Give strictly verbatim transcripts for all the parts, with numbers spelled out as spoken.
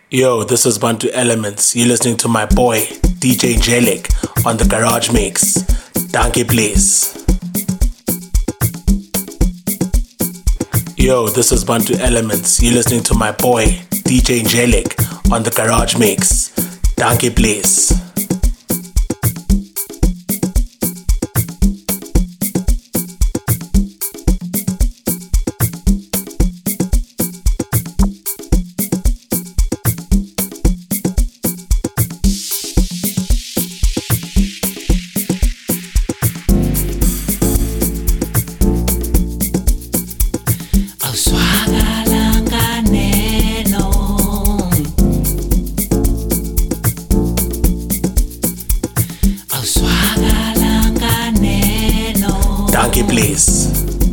Yo, this is Bantu Elements. You're listening to my boy, D J Jelik, on the Garage Mix. Donkey Place. Yo, this is Bantu Elements. You're listening to my boy, D J Jelik, on the Garage Mix. Donkey Place. Donkey Place.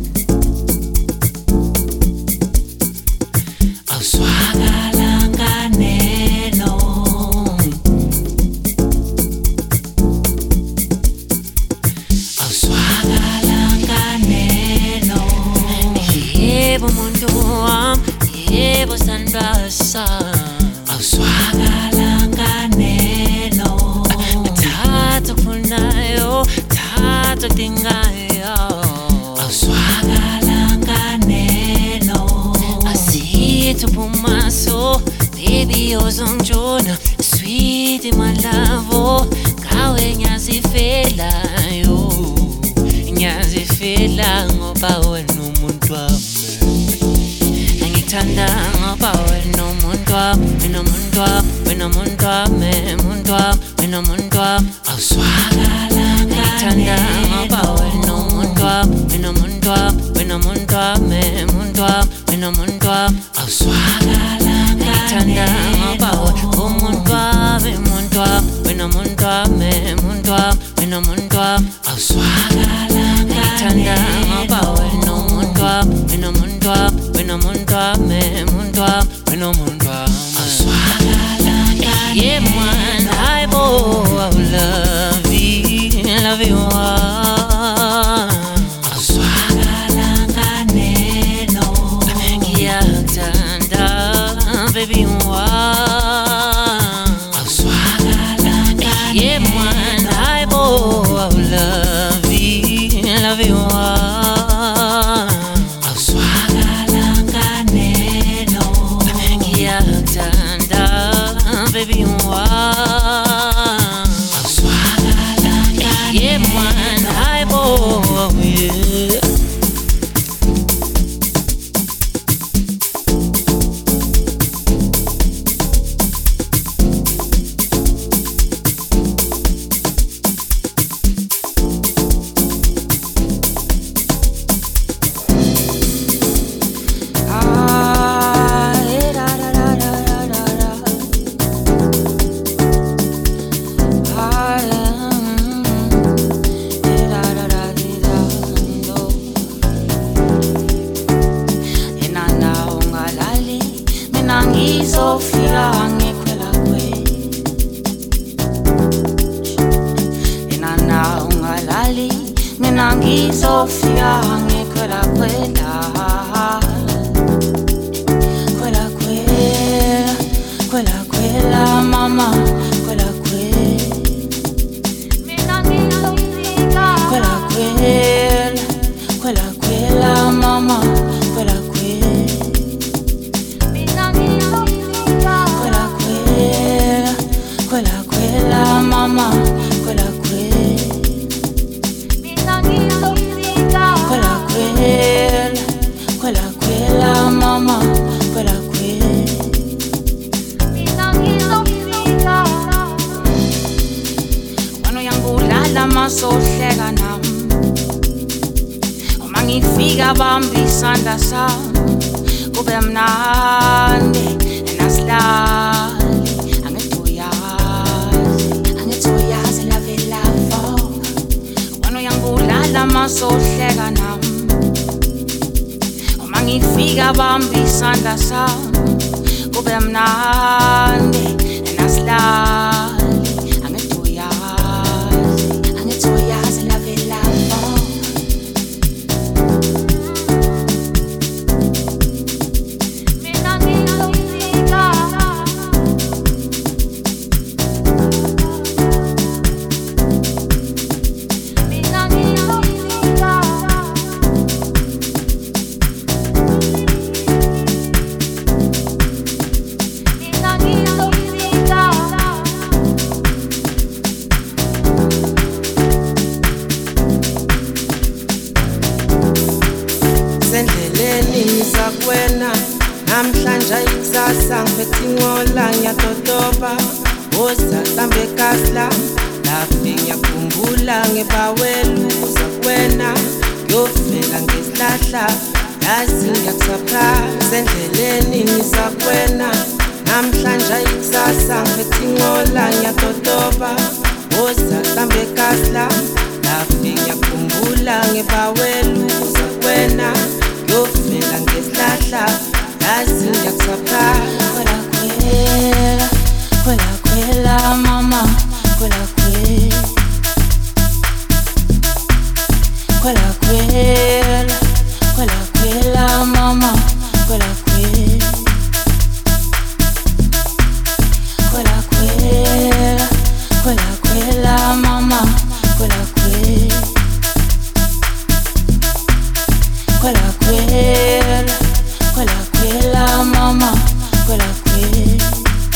Yebo muntu wami, yebo sandwa sami, awuswakala nganeno. Thatha okufunayo, thatha okudingayo, awuswakala nganeno. Asithi uphumaso, baby uzongitshona, sweet my love, ngawe ngiyazifelayo, ngiyazifela ngoba wena umuntu wami. Ngikuthanda ngoba wena umuntu wami, wena umuntu wami, wena umuntu wami, umuntu wami, wena umuntu wami, awuswakala ngikuthanda ngoba wena umuntu wami, wena umuntu wami, wena umuntu wami, umuntu wami, wena umuntu wami, awuswakala ngikuthanda ngoba wena umuntu wami, umuntu wami, wena umuntu wami, umuntu wami, wena umuntu wami, awuswakala ngikuthanda ngoba wena umuntu wami, wena umuntu wami, wena umuntu wami, umuntu wami, wena umuntu wami, awuswakala ngani. Yeah man, I love you, love you all. Awuswakala nganeno, ngiyakuthanda baby wa. Awuswakala ngani. Yeah man, I love you, love you all. Awuswakala nganeno, ngiyakuthanda baby wa. Awuswakala ngani. Yeah man, I yeah. Sofia ngikhwela khwela khwela khwela khwela khwela mama khwela khwela mina ngizofika khwela khwela khwela khwela mama khwela khwela mina ngizofika khwela khwela khwela khwela mama khwela khwela Kwela kwela, kwela kwela mama, kwela kwela. Mina ngizofika. Wano yangu lala masohleka nami. Uma ngifika bambi isandla sami, kube mnandi nasilali. Angithoyazi, angithoyazi love love. Wano yangu lala masohleka nami. Ngifika bambi isandla sami, kube mnandi nasilali. Angithoyazi, angithoyazi love love. Mina ngizofika. betingola ngiyatotoba boza sambe kasla lafi ngiyakhumbula ngebawelu kuza kwena yofela ngesilahla yazi ngiyakusaphaza endleleni nisakwena namhlanje ikusasa betingola ngiyatotoba boza sambe kasla lafi ngiyakhumbula ngebawelu kuza kwena yofela ngesilahla yazi ngiyakusaphaza kwela kwela kwela kwela mama kwela kwela kwela kwela kwela kwela mama kwela kwela kwela kwela kwela kwela mama kwela kwela kwela kwela kwela kwela mama kwela kwela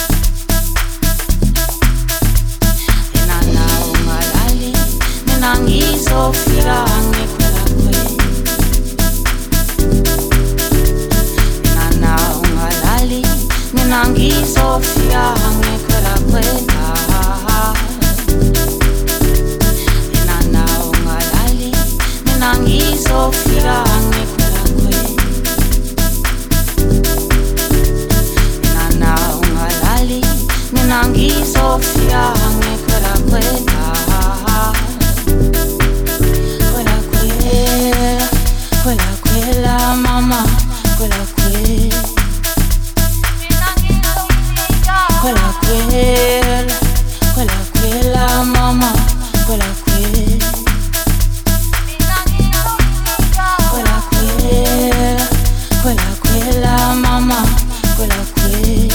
ena nawo ngalali mina ngizofika ngikwela kwela ena nawo ngalali mina ngizofika ngikwela kwela ena nawo ngalali mina ngizofika ngikwela kwela mina ngizofika ngikwela kwela kwela kwela kwela kwela mama kwela kwela kwela kwela kwela kwela mama kwela kwela kwela kwela kwela kwela mama kwela kwela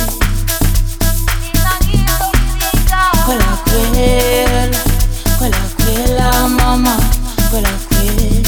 kwela kwela kwela kwela mama kwela kwela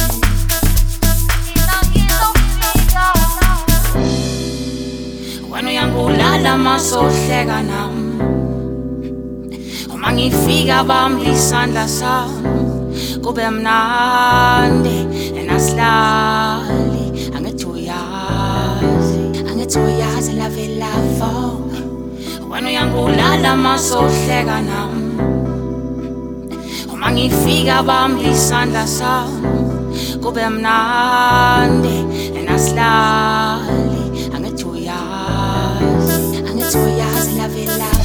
wena uyangibulala masohleka nami uma ngifika bamba isandla sami kube mnandi enasilali angithi uyazi angithi uyazi love love wena uyangibulala masohleka nami uma ngifika bamba isandla sami kube mnandi enasilali angithi uyazi angithi uyazi love love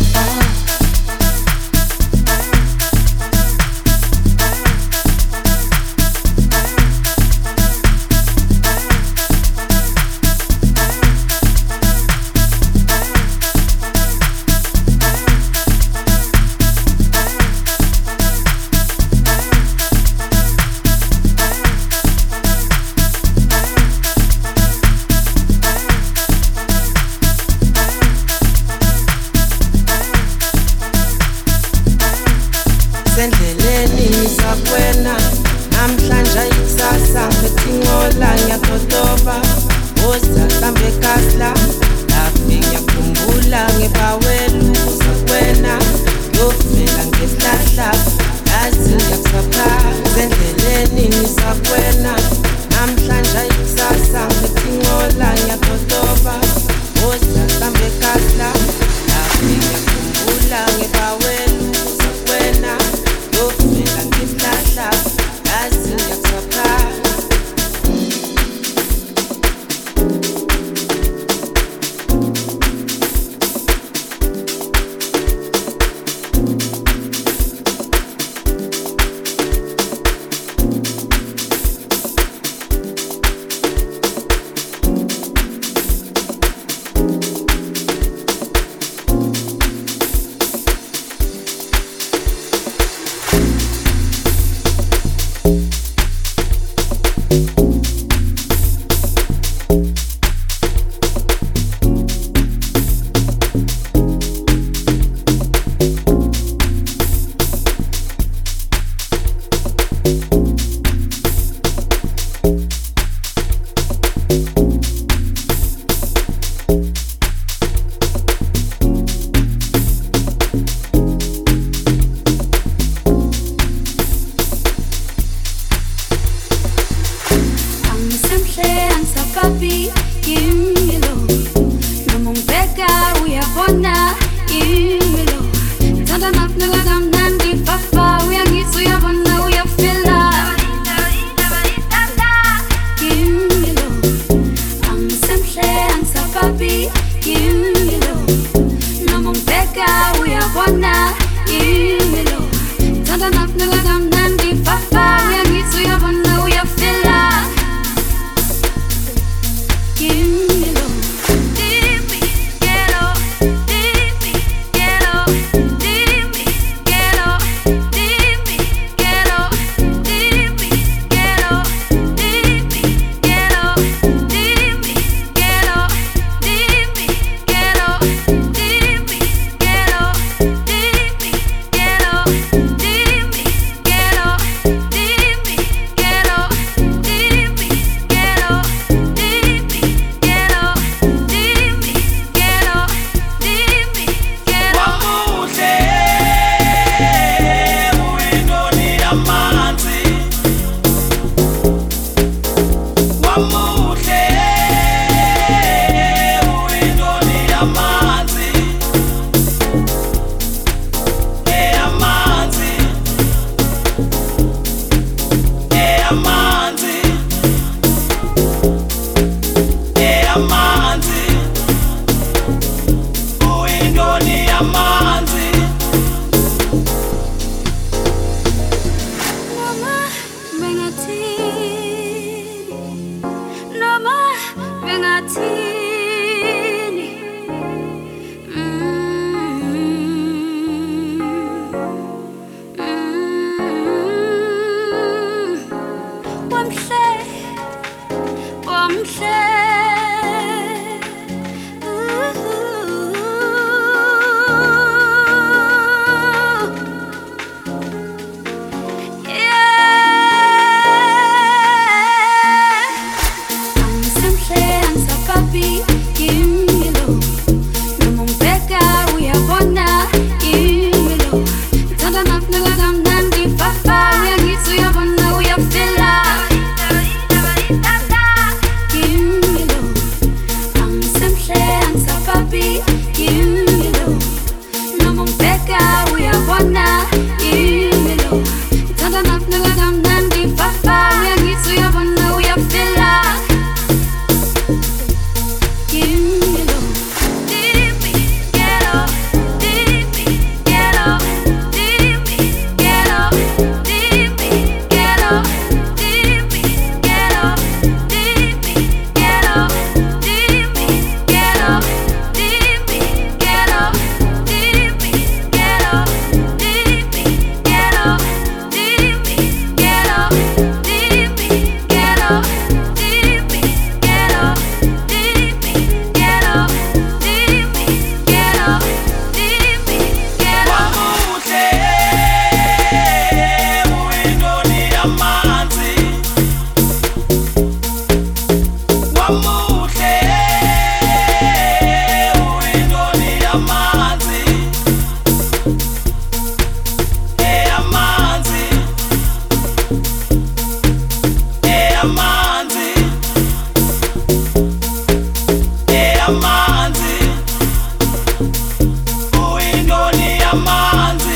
endleleni nisakwena namhlanje ikusasa ngetingola ngiyatotoba boza sambe kasla lafi ngiyakhumbula ngebawelu kuza kwena yofela ngesilahla yazi ngiyakusaphaza endleleni nisakwena namhlanje ikusasa ngetingola ngiyatotoba boza sambe kasla lafi ngiyakhumbula ngebawelu kuza kwena yofela ngesilahla yazi ngiyakusaphaza uyabona yimi lo ngithanda nakunika kamnandi fafa uyangizwa uyabona uyafila yimi lo dimi quiero dimi quiero dimi quiero dimi quiero dimi quiero dimi quiero dimi quiero dimi quiero dimi quiero dimi quiero dimi quiero dimi quiero dimi quiero dimi quiero dimi quiero dimi quiero Wamuhle uyindoni yamanzi Wamuhle uyindoni yamanzi Eyamanzi Eyamanzi Eyamanzi uyindoni yamanzi Noma bengathini Noma bengathini Mm, mm. Wamhle Wamhle Angisemhle angisapapi yimi lo noma ungibheka uyabona yimi lo ngithanda nakunika kamnandi fafa uyangizwa uyabona uyafila yimi lo angisemhle angisapapi yimi lo noma ungibheka uyabona yimi lo ngithanda nakunika kamnandi fafa uyangizwa uyabona uyafila yimi lo dimi quiero dimi quiero dimi quiero dimi quiero dimi quiero dimi quiero dimi quiero dimi quiero dimi quiero dimi quiero dimi quiero dimi quiero dimi quiero dimi quiero dimi quiero dimi quiero Wamuhle uyindoni yamanzi Wamuhle uyindoni yamanzi Eyamanzi Eyamanzi Eyamanzi uyindoni yamanzi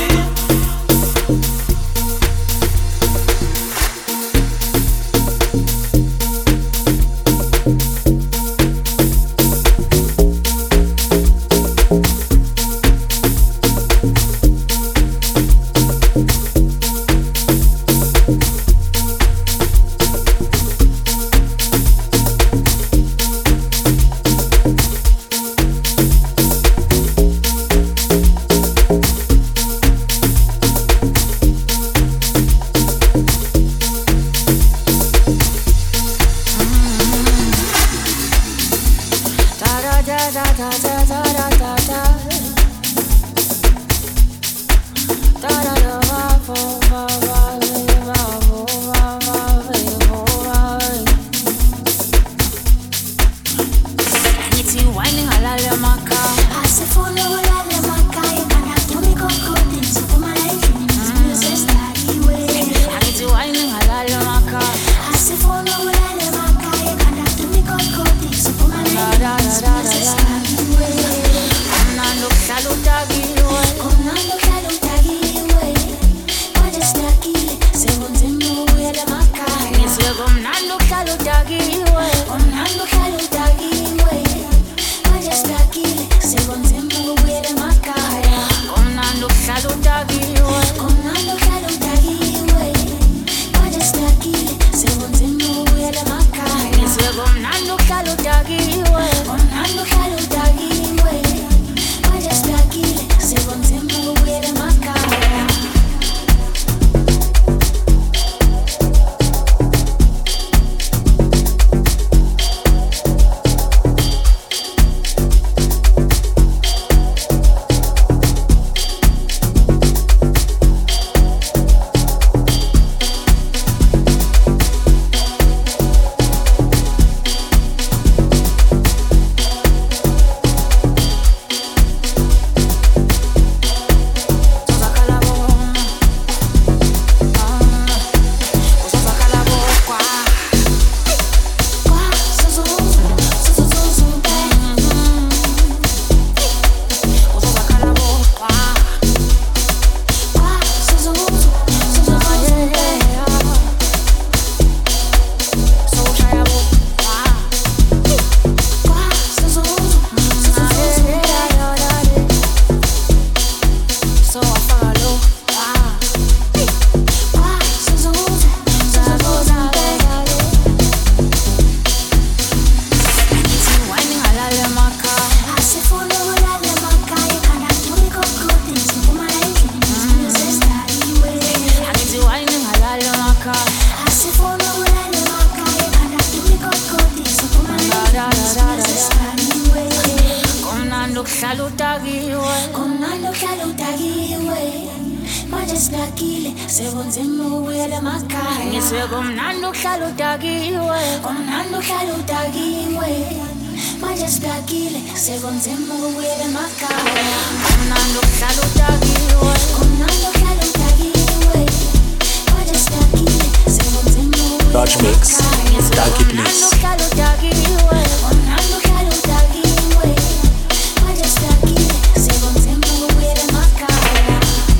uhlala udakiwe manje sidakile sekunzima ukuyela emakhaya ngithi kumnandi uhlala udakiwe kumnandi uhlala udakiwe manje sidakile sekunzima ukuyela emakhaya kumnandi uhlala udakiwe kumnandi uhlala udakiwe manje sidakile sekunzima ukuyela Garage Mix, Donkey Please. uhlala udakiwe kumnandi uhlala udakiwe manje sidakile sekunzima ukuyela emakhaya.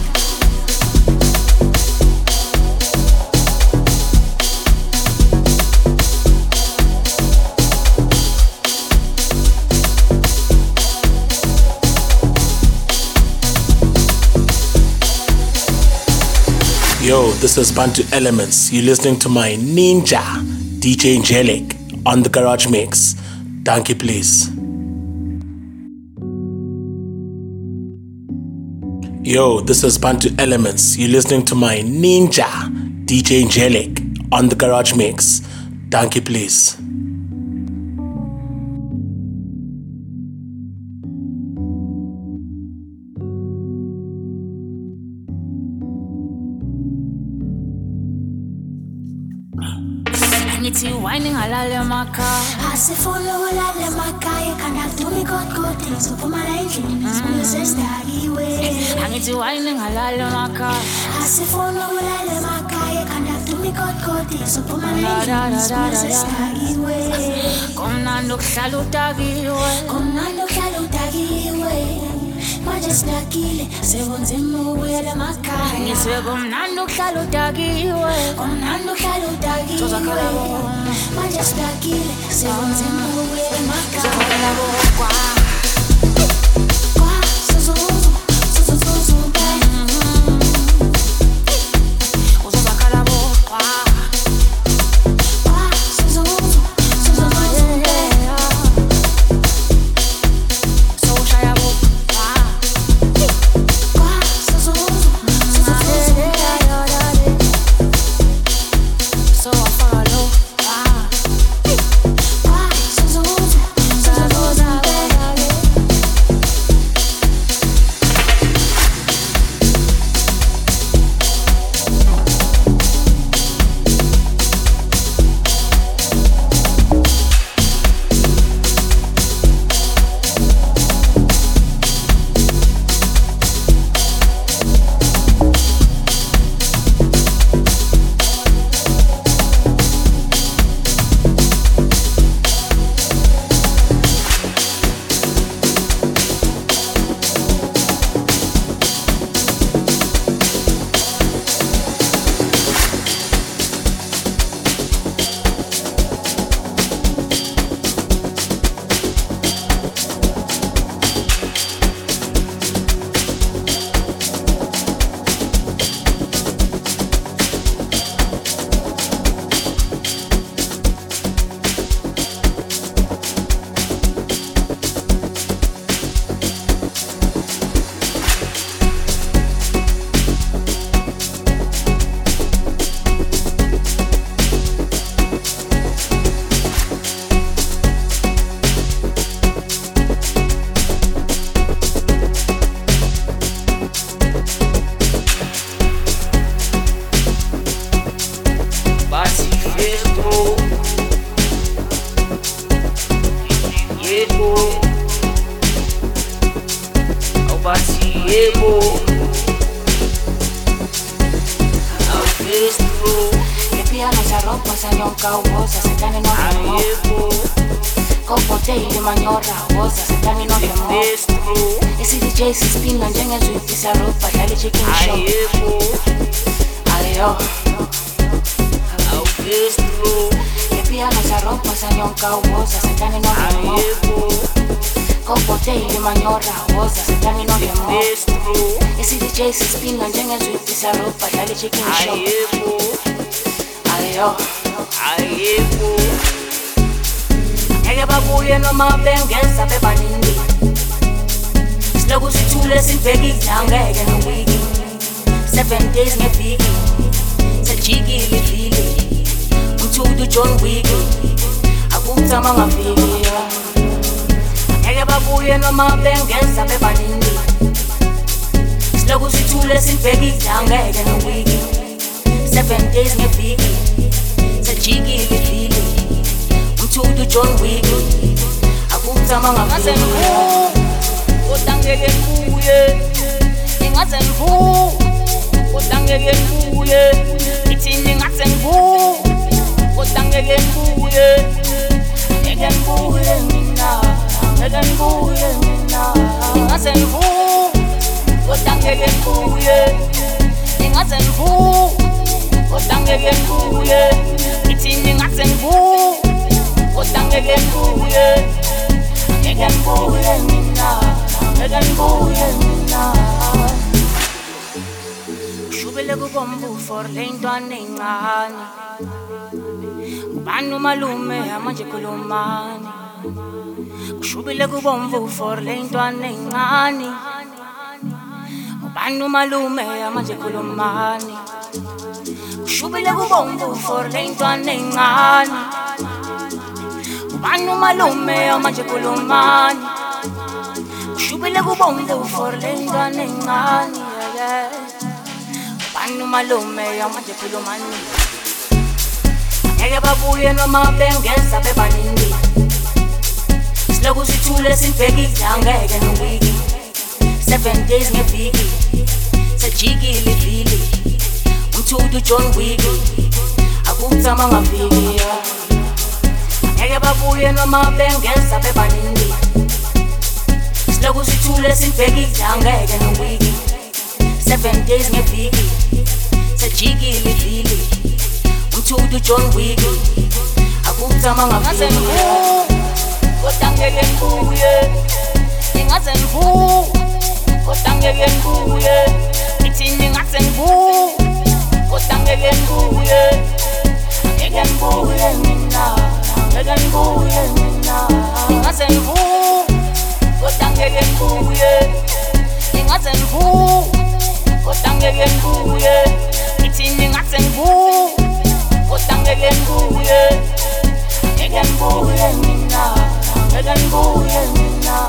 Yo, this is Bantu Elements. You're listening to my ninja, D J Angelic, on the Garage Mix. Donkey Please. Yo, this is Bantu Elements. You're listening to my ninja, D J Angelic, on the Garage Mix. Donkey Please. ngithi wine ngalala emakhaya Asifuna ulala emakhaya kana dumi kodkodi sophumala endlini sibuye sidakiwe angithi wine ngalala emakhaya Asifuna ulala emakhaya kana dumi kodkodi sophumala endlini sibuye sidakiwe kumnandi uhlala udakiwe kumnandi uhlala udakiwe manje sidakile sekunzima ukuyela emakhaya ngithi kumnandi uhlala udakiwe kumnandi uhlala udakiwe manje sidakile sekunzima ukuyela emakhaya Kwa, Suzuzu, Suzuzu, baby. uzozakhala boqwa Kwa, Suzuzu, Suzuzu, baby. sowushaya boqwa Kwa, Suzuzu, Suzuzu, baby. sowafaka lo Kwa, Suzuzu, Suzuzu, baby. Basi yebo Yebo Au basi yebo Au festro Piano sa ropa sa nyonka uosa se tani no demo Yebo Kopo te ili manyora uosa se tani no demo Festro Isi D J si spina njenge zuipi sa ropa Dali chicken show Yebo Ayo Au festro Piano sa ropa sa nyonka uosa se tani no demo Yebo Kopo te ili manyora uosa se tani no demo Festro Isi D J si spina njenge zuipi sa ropa Dali chicken show Yebo Ayo Yebo Ngeke babuye noma bengeza bebaningi Siloku sithule sibhekile angeke nowiki Seven days ngeviki Sejikile vile Umthudu John Wick Akuthama ngaviki Ngeke babuye noma bengeza bebaningi Siloku sithule sinibhekile angeke nowiki seven days ngeviki sajikile ivili umthudu John Wick akuzama ngase ngivu kodwa ngeke ngibuye ingaze ngivu kodwa ngeke ngibuye ithini ngase ngivu kodwa ngeke ngibuye ngeke ngibuye mina ngeke ngibuye mina ingaze ngivu kodwa ngeke ngibuye ingaze ngivu kodwa ngeke ngibuye ithini ngase ngivu kodwa ngeke ngibuye ngeke ngibuye mina ngeke ngibuye mina ushubele kubomvu for le ntwana encane ubani umalume manje khulumani ushubele kubomvu for le ntwana encane ubani umalume manje khulumani ushubele kubomvu for le ntwana encane ubani umalume manje khulumani ushubele kubomvu for le ntwana encane ubani umalume manje khulumani ngeke babuye noma bengeza bebaningi siloku sithule sinibhekile angeke nowiki seven days ngeviki sajikile ivili umthudu John Wick akuzama ngaviki ngeke babuye noma bengeza bebaningi siloku sithule sinibhekile angeke nowiki seven days ngeviki sajikile ivili umthudu John Wick akuzama ngaviki kodwa ngeke ngibuye ingaze ngivu kodwa ngeke ngibuye ithini ngase ngivu kodwa ngeke ngibuye ngeke ngibuye mina ngeke ngibuye mina ingaze ngivu kodwa ngeke ngibuye ingaze ngivu kodwa ngeke ngibuye ithini ngase ngivu kodwa ngeke ngibuye ngeke ngibuye mina ngeke ngibuye mina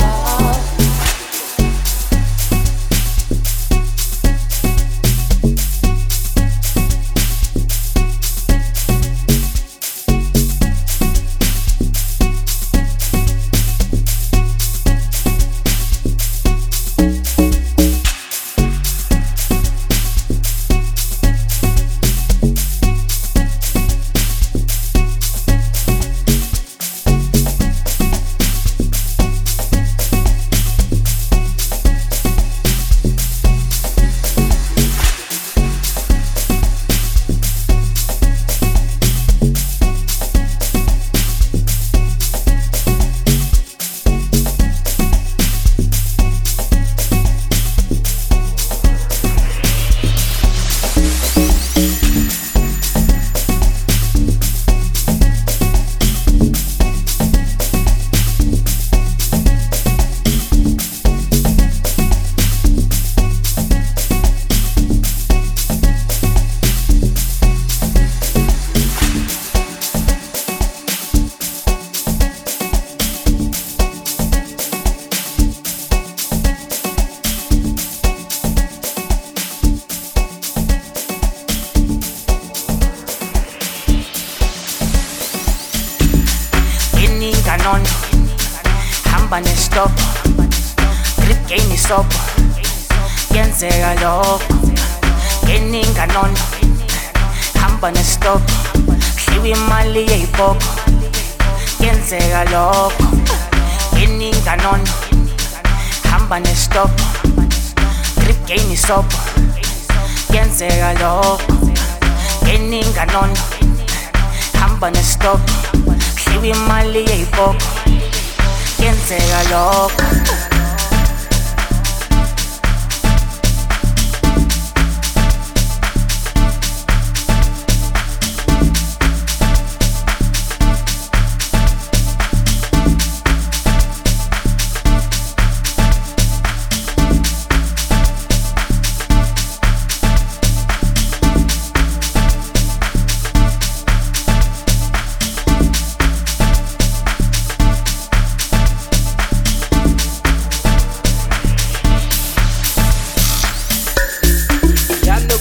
hamba nestop grip game isop yenzeka lokho eninga nono hamba nestop hliwe imali yeyipoko yenzeka lokho eninga nono hamba nestop grip game isop yenzeka lokho eninga nono hamba nestop hliwe imali yeyipoko yenzeka lokho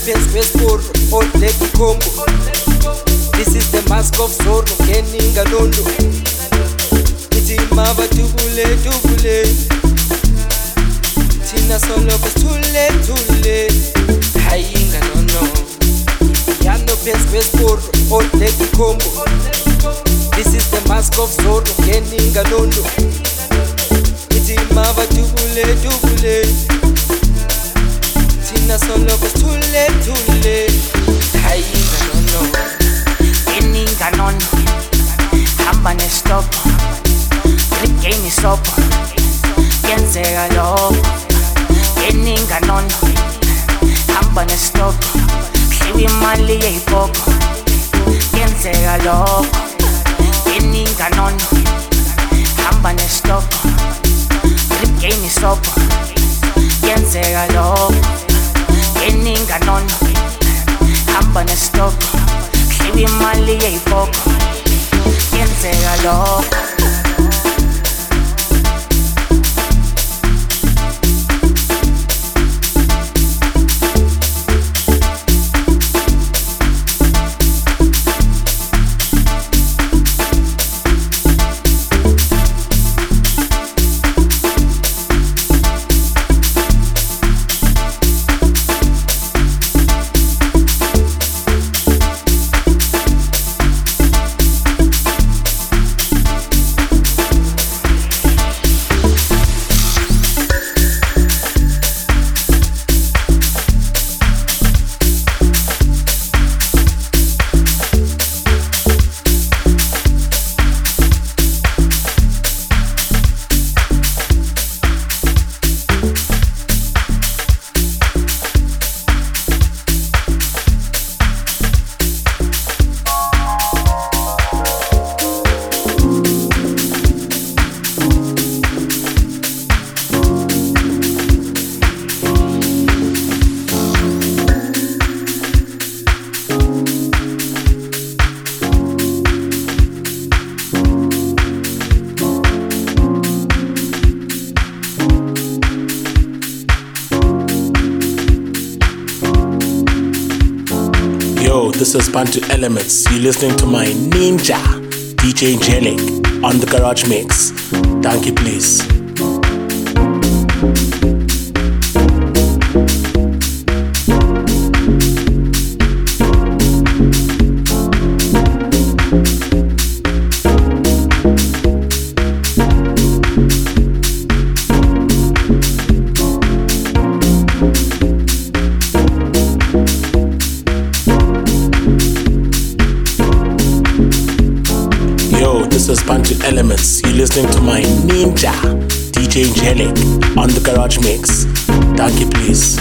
phansi kwesiporo odleka ikhombo. This is the mask of Zorro, ngeninga nondo. Ithi mava tubule tubule, thina soloko sithule thule. Hayinga nono, yano phansi kwesiporo odleka ikhombo. This is the mask of Zorro, ngeninga nondo. Ithi mava tubule tubule, thina soloko sithule thule. Hayinga nono. Ininga nono, hamba nestop, regain stop, yenzeka lokho. Ininga nono, hamba nestop, hliwa imali yeyipoko, yenzeka lokho. Ininga nono, hamba nestop, regain stop, yenzeka lokho. Ininga nono, hamba nestop, hliwa imali yeyipoko, yenzeka lokho. This is Bantu Elements. You're listening to my ninja, D J Jellic, on the Garage Mix. Thank you, please. This is Bantu Elements. You're listening to my ninja, D J Jellic, on the Garage Mix. Thank you, please.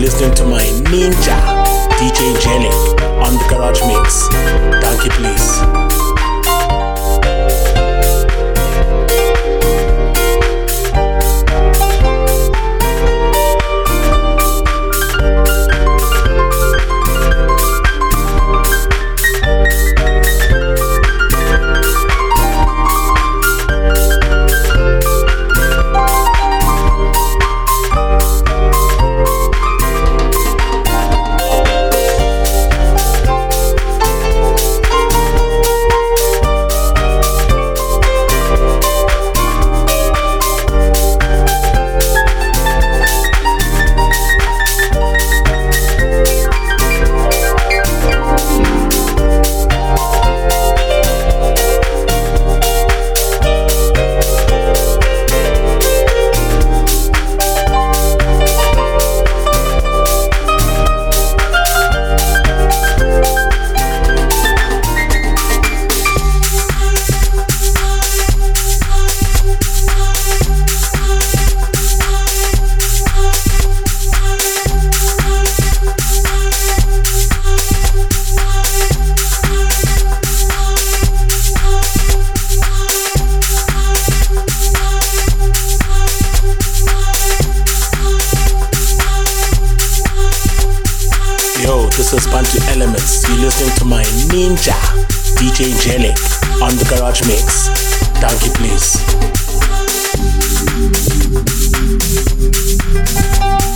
listening to my ninja, D J Jellic, on the Garage Mix. Thank you, please. This is Bantu Elements. You're listening to my ninja, D J Jellic, on the Garage Mix. Thank you, please.